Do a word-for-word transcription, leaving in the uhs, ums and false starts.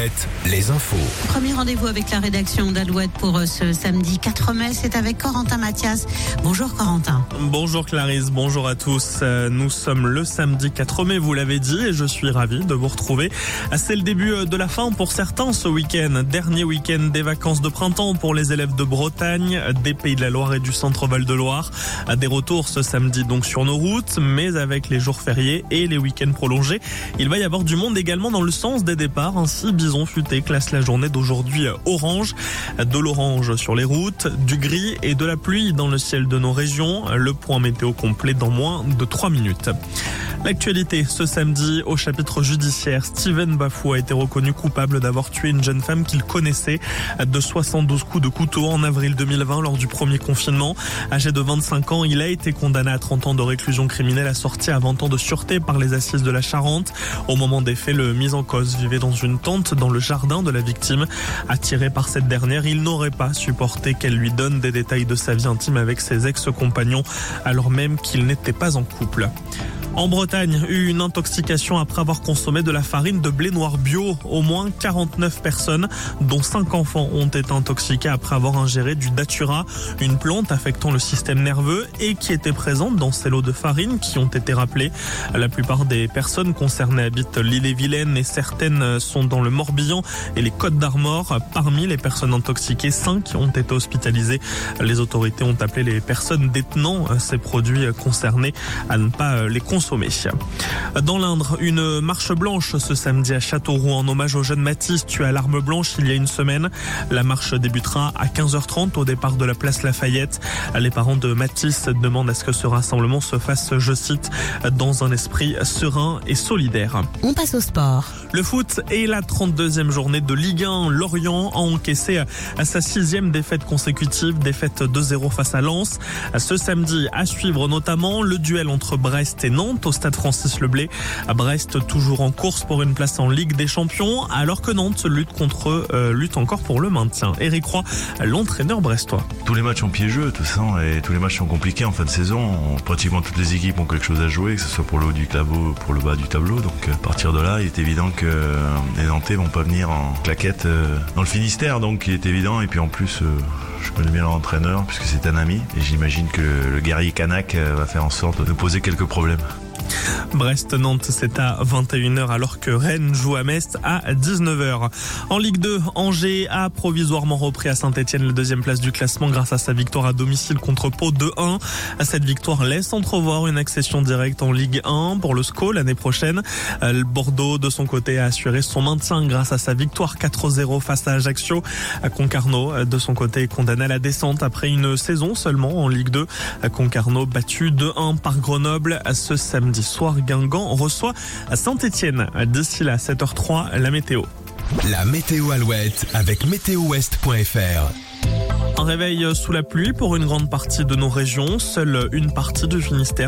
Alouette, les infos. Premier rendez-vous avec la rédaction d'Alouette pour ce samedi quatre mai, c'est avec Corentin Mathias. Bonjour Corentin. Bonjour Clarisse, bonjour à tous. Nous sommes le samedi quatre mai, vous l'avez dit, et je suis ravi de vous retrouver. C'est le début de la fin pour certains ce week-end. Dernier week-end des vacances de printemps pour les élèves de Bretagne, des Pays de la Loire et du Centre Val-de-Loire. Des retours ce samedi donc sur nos routes, mais avec les jours fériés et les week-ends prolongés, il va y avoir du monde également dans le sens des départs. Ainsi, Bison Futé classe la journée d'aujourd'hui orange. De l'orange sur les routes, du gris et de la pluie dans le ciel de nos régions. Le point météo complet dans moins de trois minutes. L'actualité ce samedi au chapitre judiciaire. Steven Bafou a été reconnu coupable d'avoir tué une jeune femme qu'il connaissait de soixante-douze coups de couteau en avril deux mille vingt lors du premier confinement. Âgé de vingt-cinq ans, il a été condamné à trente ans de réclusion criminelle assortie à vingt ans de sûreté par les assises de la Charente. Au moment des faits, le mis en cause vivait dans une tente dans le jardin de la victime. Attiré par cette dernière, il n'aurait pas supporté qu'elle lui donne des détails de sa vie intime avec ses ex-compagnons alors même qu'ils n'étaient pas en couple. En Bretagne, une intoxication après avoir consommé de la farine de blé noir bio. Au moins quarante-neuf personnes, dont cinq enfants, ont été intoxiquées après avoir ingéré du datura, une plante affectant le système nerveux et qui était présente dans ces lots de farine qui ont été rappelés. La plupart des personnes concernées habitent l'Ille-et-Vilaine et certaines sont dans le Morbihan et les Côtes-d'Armor. Parmi les personnes intoxiquées, cinq ont été hospitalisées. Les autorités ont appelé les personnes détenant ces produits concernés à ne pas les consommer. Dans l'Indre, une marche blanche ce samedi à Châteauroux en hommage au jeune Mathis tué à l'arme blanche il y a une semaine. La marche débutera à quinze heures trente au départ de la place Lafayette. Les parents de Mathis demandent à ce que ce rassemblement se fasse, je cite, dans un esprit serein et solidaire. On passe au sport. Le foot et la trente-deuxième journée de Ligue un. Lorient a encaissé à sa sixième défaite consécutive, défaite deux zéro face à Lens. Ce samedi, à suivre notamment le duel entre Brest et Nantes au stade Francis Leblay. À Brest, toujours en course pour une place en Ligue des Champions, alors que Nantes lutte contre, euh, lutte encore pour le maintien. Éric Roy, l'entraîneur brestois. Tous les matchs ont piégeux, tout ça, et tous les matchs sont compliqués en fin de saison. Pratiquement toutes les équipes ont quelque chose à jouer, que ce soit pour le haut du tableau ou pour le bas du tableau. Donc, à partir de là, il est évident que les Nantais vont pas venir en claquette dans le Finistère. Donc, il est évident. Et puis, en plus, je connais bien l'entraîneur puisque c'est un ami. Et j'imagine que le guerrier Kanak va faire en sorte de nous poser quelques problèmes. Brest-Nantes, c'est à vingt et une heures alors que Rennes joue à Metz à dix-neuf heures. En Ligue deux, Angers a provisoirement repris à Saint-Etienne la deuxième place du classement grâce à sa victoire à domicile contre Pau deux un. Cette victoire laisse entrevoir une accession directe en Ligue un pour le S C O l'année prochaine. Bordeaux, de son côté, a assuré son maintien grâce à sa victoire quatre zéro face à Ajaccio. Concarneau, de son côté, est condamné à la descente après une saison seulement en Ligue deux. Concarneau battu deux un par Grenoble ce samedi soir. Guingamp reçoit à Saint-Etienne. D'ici là, sept heures trois, la météo. La météo Alouette avec météo ouest point f r. Un réveil sous la pluie pour une grande partie de nos régions. Seule une partie du Finistère